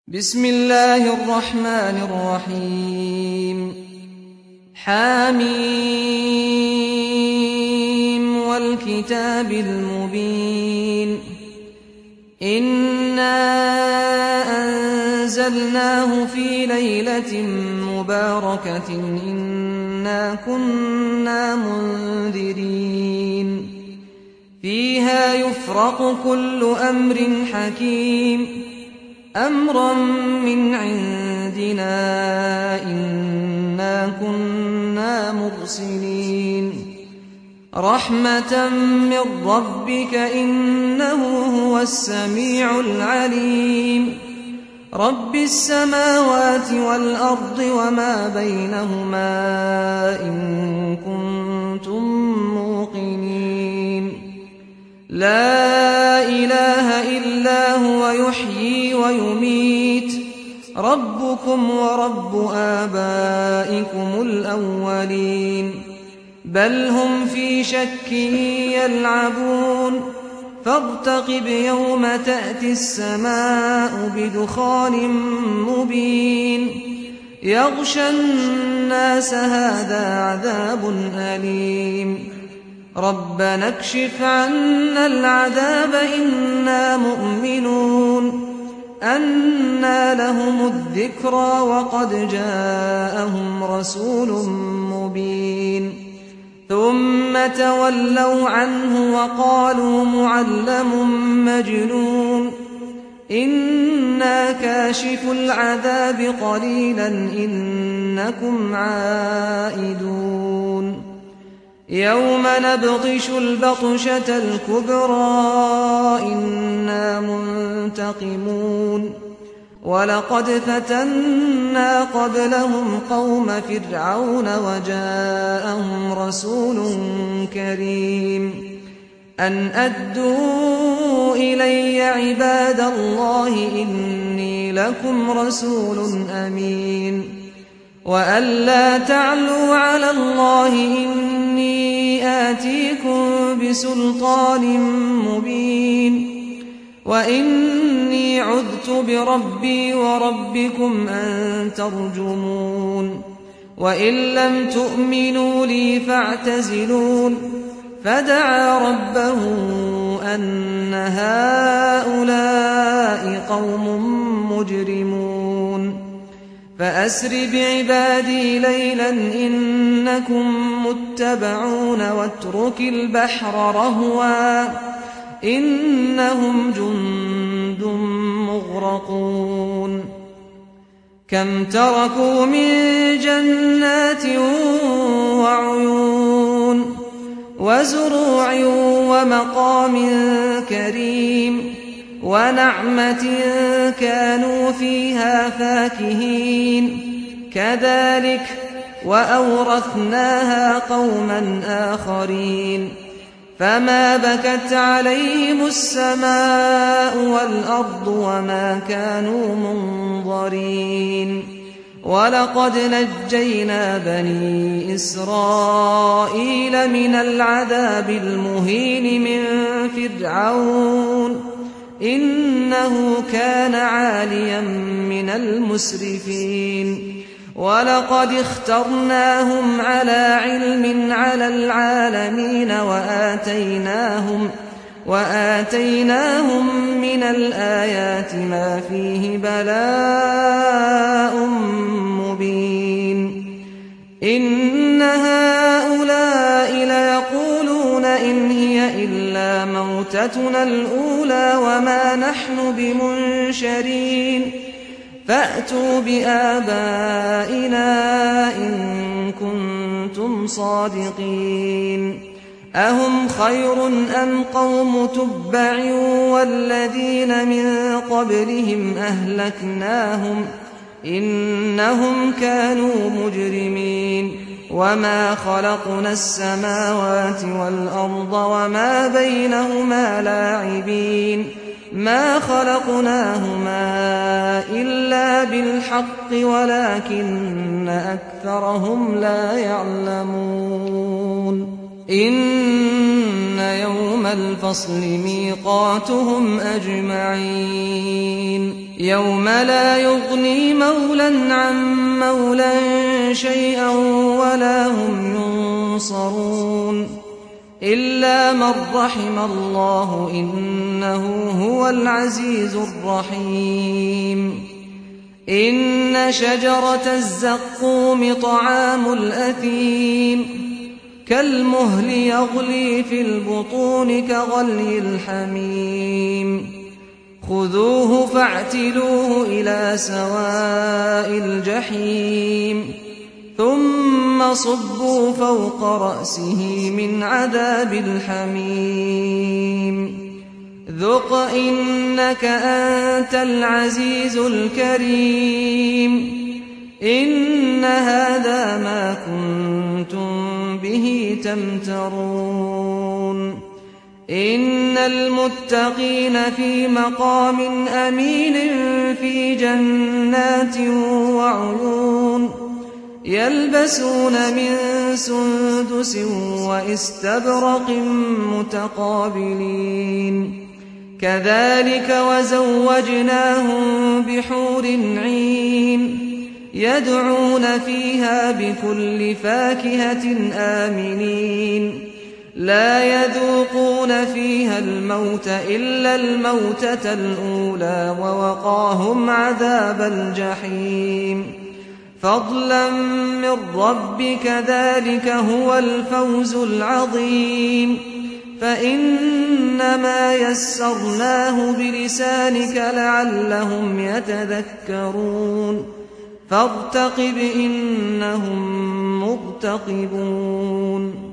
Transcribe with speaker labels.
Speaker 1: بسم الله الرحمن الرحيم حميم والكتاب المبين إنا أنزلناه في ليلة مباركة إنا كنا منذرين فيها يفرق كل أمر حكيم أمرا من عندنا إنا كنا مرسلين رحمة من ربك إنه هو السميع العليم رب السماوات والأرض وما بينهما إن كنتم موقنين لا إله إلا هو يحيي ويميت ربكم ورب آبائكم الأولين بل هم في شك يلعبون فارتقب يوم تأتي السماء بدخان مبين يغشى الناس هذا عذاب أليم ربنا اكشف عنا العذاب إنا مؤمنون أنى لهم الذكرى وقد جاءهم رسول مبين ثم تولوا عنه وقالوا معلم مجنون إنا كاشف العذاب قليلا إنكم عائدون يوم نبطش البطشة الكبرى إنا منتقمون ولقد فتنا قبلهم قوم فرعون وجاءهم رسول كريم أن أدوا إلي عباد الله إني لكم رسول أمين وأن لا تعلوا على الله إني آتيكم بسلطان مبين وإني عذت بربي وربكم أن ترجمون وإن لم تؤمنوا لي فاعتزلون فدعا ربه أن هؤلاء قوم مجرمون فأسر بعبادي ليلا إنكم متبعون واترك البحر رهوا إنهم جند مغرقون كم تركوا من جنات وعيون وزروع ومقام كريم ونعمة كانوا فيها فاكهين كذلك وأورثناها قوما آخرين فما بكت عليهم السماء والأرض وما كانوا منظرين ولقد نجينا بني إسرائيل من العذاب المهين من فرعون إنه كان عاليا من المسرفين ولقد اخترناهم على علم على العالمين وآتيناهم من الآيات ما فيه بلاء مبين إن هؤلاء ليقولون إن هي إلا موتتنا الأولى وما نحن بمنشرين فأتوا بآبائنا إن كنتم صادقين أهم خير أم قوم تبع والذين من قبلهم أهلكناهم إنهم كانوا مجرمين وما خلقنا السماوات والأرض وما بينهما لاعبين ما خلقناهما إلا بالحق ولكن أكثرهم لا يعلمون إن يوم الفصل ميقاتهم أجمعين يوم لا يغني مولى عن مولى شيئا ولا هم ينصرون إلا من رحم الله إنه هو العزيز الرحيم إن شجرة الزقوم طعام الأثيم كالمهل يغلي في البطون كغلي الحميم خذوه فاعتلوه إلى سواء الجحيم ثم صبوا فوق رأسه من عذاب الحميم ذق إنك أنت العزيز الكريم إن هذا ما كنتم به تمترون إن المتقين في مقام أمين في جنات وعيون يلبسون من سندس واستبرق متقابلين كذلك وزوجناهم بحور عين يدعون فيها بكل فاكهة آمنين لا يذوقون فيها الموت إلا الموتة الأولى ووقاهم عذاب الجحيم فضلا من ربك ذلك هو الفوز العظيم فإنما يسرناه بلسانك لعلهم يتذكرون فارتقب إنهم مرتقبون